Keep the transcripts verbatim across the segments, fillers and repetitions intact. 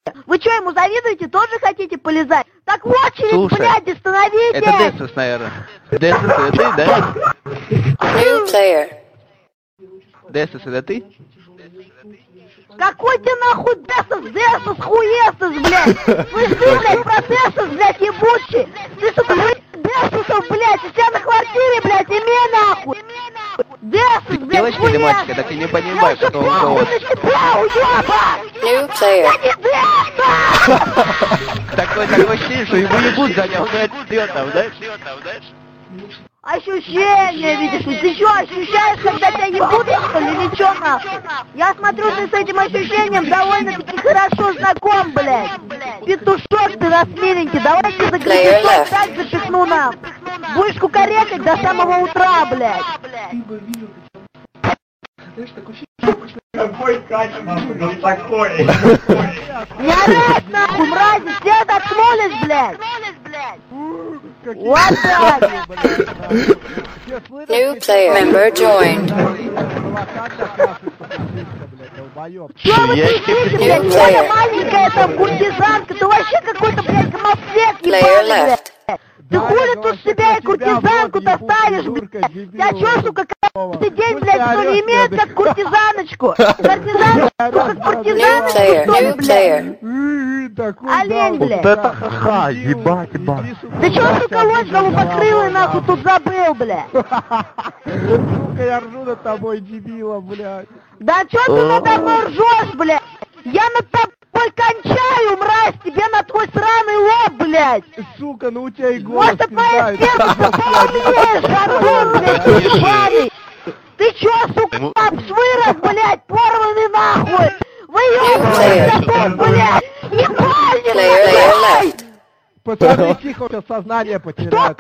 Вы что, ему завидуете? Тоже хотите полезать? Так в очередь, слушай, блядь, остановитесь! Это Десус, наверное. Десус, это ты, да? New player. Десус, это ты? Какой ты нахуй Десус, Десус, хуесус, блядь! Вы что, блядь, про Десус, блядь, ебучий? Ты, сука, блядь, Десусов, блядь, у тебя на квартире, блядь, имей нахуй! Десус, блядь, девочка или мальчик, так я не понимаю, какого кого. New player. Такой, такой ощущение, что его ебут за него, он ждет там, да? Ощущение, видишь, ты что, ощущаешь, когда тебя ебут, что ли, или чё, нахуй? Я смотрю, ты с этим ощущением довольно-таки хорошо знаком, блядь. Петушок ты расмиленький, давайте загребешь, так запихну нам. Будешь кукарекать до самого утра, блядь. Какой Катя, нахуй, ну такой. Не орать, нахуй, мрази, все отсмолишь, блядь. Вот так. New player member joined. Чё вы кричите, блядь, Оля маленькая там куртизанка, ты вообще какой-то, блядь, гомосек ебаный, блядь. Ты хули тут себя и куртизанку-то ставишь, блядь? Я чё, сука, каждый день, блядь, что ли, имеет как куртизаночку? Куртизаночку, как куртизаночку, что ли, блядь? Олень, блядь. Вот это ха-ха, ебать, ебать. Ты чё, сука, лось голубокрылый, нахуй, тут забыл, блядь? Сука, я ржу над тобой, дебила, блядь. Да чё ты надо мной ржёшь, блядь? Я над тобой кончаю, мразь, тебе на твой сраный лоб, блядь. Сука, ну у тебя и голос Может, твоя сердце поумнее, шаргон, блядь, ебаный. Ты чё, сука, вырос, блядь, порванный нахуй? Вы ёбаный, блядь, ебальник, блядь. Пацаны, тихо, сейчас сознание потеряют.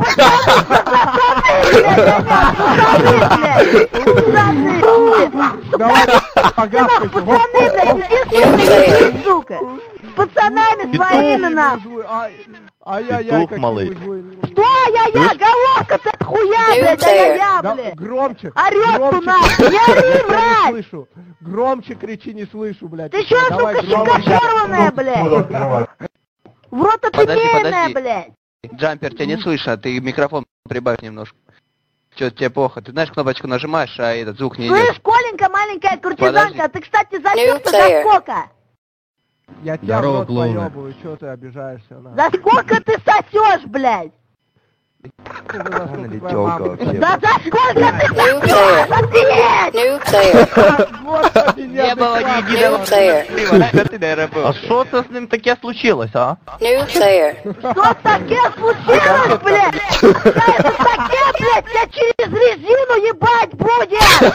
Давай, пацаны, блядь, сука. С пацанами своими, нахуй. Ай-яй-яй, как малый. Что ай-яй-яй, головка ты хуя, блядь, ай-яй-яй, блядь. Громче. Орёт tu нахуй, я ори, блядь. Слышу. Громче кричи, не слышу, блядь. Ты чё, сука, щека порванная, блядь? В рот отымеянная, блядь. Джампер, тебя не слышно, ты микрофон прибавь немножко. Чё, тебе плохо? Ты знаешь, кнопочку нажимаешь, а этот звук не идет. Слышь, Коленька, маленькая куртизанка, а ты, кстати, запился за сколько? Я тебя в рот поёбываю, чё ты обижаешься? За сколько ты сосёшь, блядь? Она летелка вообще. Да за сколько ты New player. New player. Не было ни единого слива, ты, наверное, был. А что то с ним таке случилось, а? New player. Что таке случилось, блядь? Да это таке, блядь, тебя через резину ебать будет!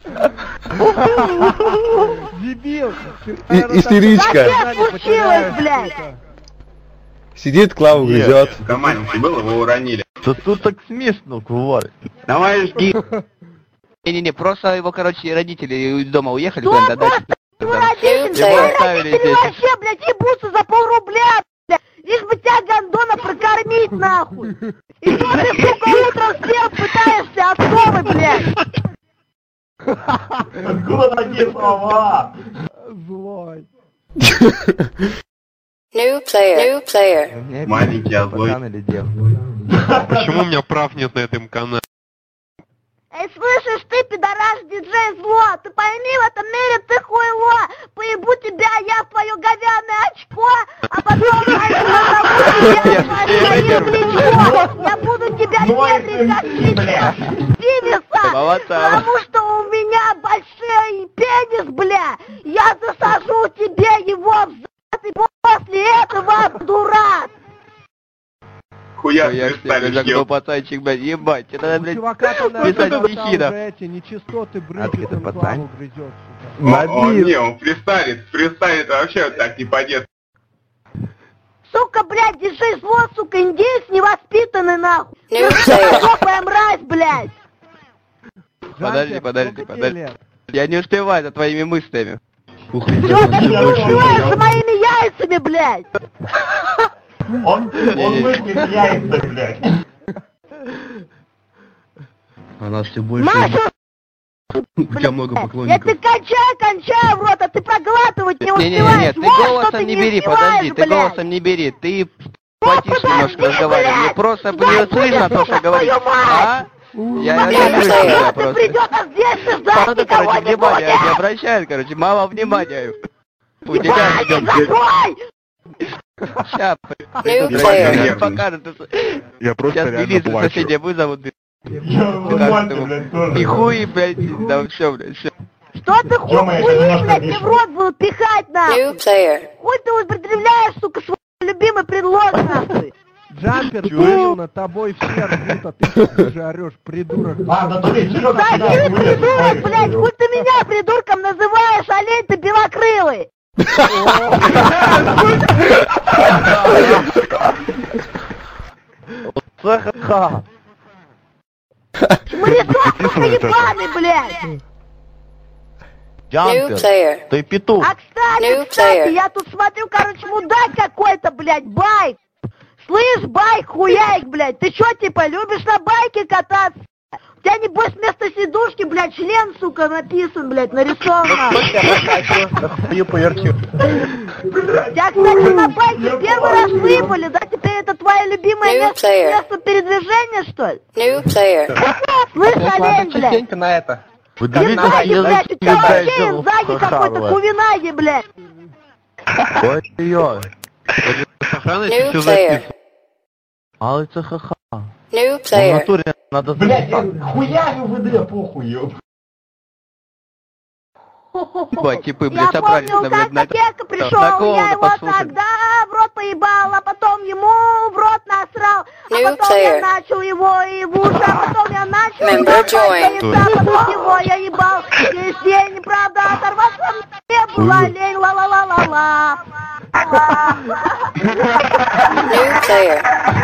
Дебил! Истеричка. Таке случилось, блядь! Сидит, клаву грызет. Да маленький был, его уронили. Да тут так смешно, говорит. Давай жги. Не-не-не, просто его, короче, родители из дома уехали, Что куда-то дальше. твой родитель? Твои родители вообще, блядь, ебутся за полрубля, блядь! Лишь бы тебя, гондона, прокормить, нахуй! И что ты, сука, утром сел, пытаешься отцовы, блядь! Откуда такие слова? Злой. New player. New player. Маленький, а злой. Почему у меня прав нет на этом канале? Эй, слышишь, ты, пидорас, диджей зло, ты пойми, в этом мире ты хуйло, поебу тебя я в твое говяное очко, а потом я назову тебя в плечо, я буду тебя нервить как Стивиса, потому что у меня большой пенис, бля, я засажу тебе его в зад, и после этого, дурак. Хуя Я ты тебе ставишь, загнул, ёб. пацанчик, блядь, ебать, тебе надо, блядь, Чувака там писать надо стихи, да. уже эти нечистоты брызги, Открытый там пацан. клаву грызет. О, о, не, он фристайлит, фристайлит вообще вот так не по-детски. Сука, блядь, держи зло, сука, индеец невоспитанный, нахуй. New Ты player. жопая мразь, блядь. Подожди, Жантик, подожди, сколько тебе подожди. лет? Я не успеваю за твоими мыслями. Чё ты не успеваешь за моими яйцами, блядь? Он, он мыслит яйца, блядь. Она все больше... Маша, У тебя много поклонников. Я ты кончай, кончай в рот, а ты проглатывать не успеваешь. Не-не-не, ты голосом не бери, подожди, ты голосом не бери, ты потише немножко разговаривай, мне просто не слышно то, что говоришь. А? Я не слышу просто. Придет, а здесь ты ждать Надо, никого короче, не внимание, будет. не обращает, короче, мало внимания. У тебя Закрой! Сейчас, player. покажет. Я просто Сейчас реально милицию плачу. соседей вызовут. И хуй, блядь, да все, блядь, все. Что ты хуй, хуй, блядь, мне в рот будут пихать, нахуй. New player. Хуй ты употребляешь, сука, свой любимый предлог, нахуй. Джампер говорил, над тобой все ржут, а ты уже орешь, придурок. Да ты придурок, блядь, хуй ты меня придурком называешь, олень ты белокрылый. Ха-ха-ха. Шмарисок, сука, ебаный, блядь. New Джампер, player. ты петух. А кстати, New кстати, player. я тут смотрю, короче, мудак какой-то, блядь, байк. Слышь, байк, хуяйк, блядь, ты чё, типа, любишь на байке кататься? У тебя, небось, вместо сидушки, блядь, член, сука, написан, блядь, нарисован. Тебя, кстати, на байке первый раз выпали, да? Теперь это твое любимое New место, player. место передвижения, что ли? New player. Слышь, олень, блядь. на это. Зигаги, блядь, у тебя вообще заги какой-то кувинаги, блядь. Ой-ой-ой. New player. Але це ха-ха. New В player. натурі надо записати. Ебать, типы, Я блядь, собрались помню, на, как блядь, на... Копейка пришел, на кого я его послушали? тогда в рот поебал, а потом ему в рот насрал, а New потом player. я начал его и в уши, а потом я начал Member ебать joined. яйца, а потом его я ебал, через день, правда, оторваться мне была лень, ла-ла-ла-ла-ла. New player.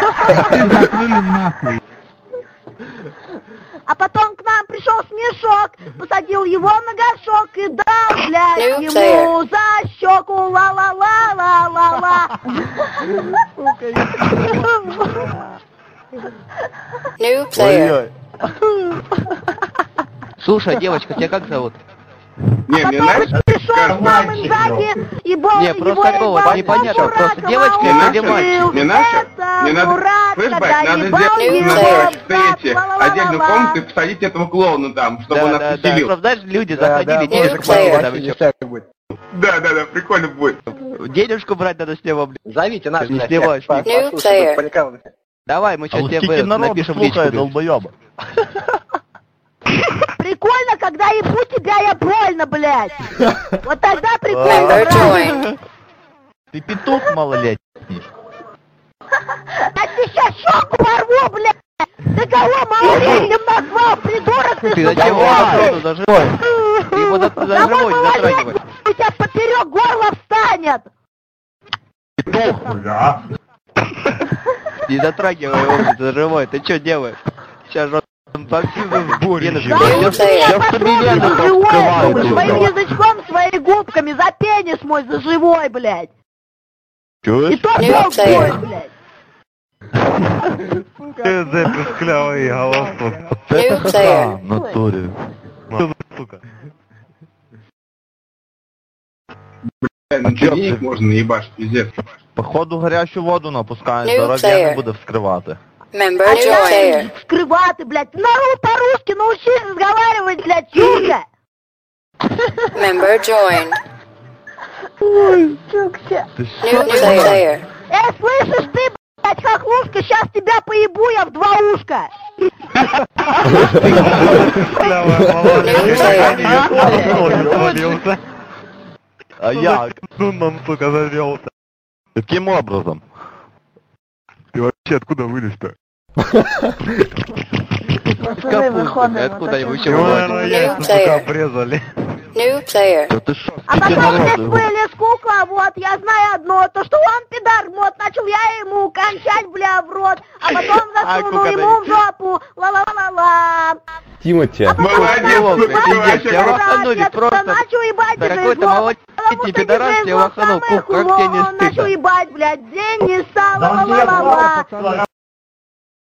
А потом к нам пришел Смешок, посадил его на горшок и дал, блядь, New ему player. за щеку ла-ла-ла-ла-ла-ла. New player. Ой-ой. Слушай, девочка, тебя как зовут? Не, мне Потом знаешь, пришел к нам Инзаги и бол, Не, просто его такого ебал непонятно, дураком, просто девочка а или он мальчик? был Не наша? это Не надо, дурак, слышь, когда бать, надо ебал сделать его на в встрече ла-ла-ла-ла-ла. отдельную комнату и посадить этого клоуна там, чтобы он Да, нас да, да, поселил. просто, знаешь, люди заходили, New денежку player. брать, там еще. Да, да, да, прикольно будет. Денежку брать надо с него, блядь. Зовите нас, Не блядь, снимаешь, всех, New послушай, player. поликал. Давай, мы А сейчас вот тебе скільки вы- народу напишем в личку, слухає блядь. долбойоба. Прикольно, когда ебу тебя, я больно, блядь. Вот тогда прикольно, Member брат. joined. Ти петух малолетний. Я тебе сейчас щеку порву, блядь. Ты кого малолетним назвал, придурок ты, Ты сука, зачем его блядь? затронул за живой? Ты его за, за Да живой мой не малолетний, затрагивай. у тебя поперек горла встанет. Не затрагивай его, блядь, за живой. Ты что делаешь? Сейчас же он по всему сборище. Да New ну ты меня player. попробуй за живой, открывает думаешь, его. своим язычком, своими губками, за пенис мой за живой, блядь. И Чуєш? то New бог player. твой, блядь. Ты за песклявый голосок. Це New ха-ха, player. в натурі. Сука. На денег можно наебашить, пиздец. Походу гарячу воду напускають, New зараз я не player. буде вскривати. Member А joined. скрываты, блядь. Народ по-русски научись разговаривать, блядь, сука. Member joined. Ой, сука. Ти New player. Эй, слышишь ты, блядь, хохлушка, сейчас тебя поебу я в два ушка. Отвалился. А як? Ну, нам, сука, завелся. Яким образом? Ты вообще откуда вылез-то? Откуда его еще Его, вылазит? наверное, яйца, New сука, player. обрезали. New player. Та ти що? А Скільки потом здесь народу? вылез кукла, вот, я знаю одно, то, что он пидар, вот, начал я ему кончать, бля, в рот, а потом засунул кука, ему в жопу, ла-ла-ла-ла. Тимати. А потом Молодец, начал сука, ебать, пиздец, ебать, тебя ебать, лоханули я просто. начал ебать Да из какой ты жопы, молодец, потому ты что пидорас, из тебя жопы лоханул, самое Кук, как тебе не хуёво, он стыдно? начал ебать, блядь, день не стало, ла-ла-ла-ла.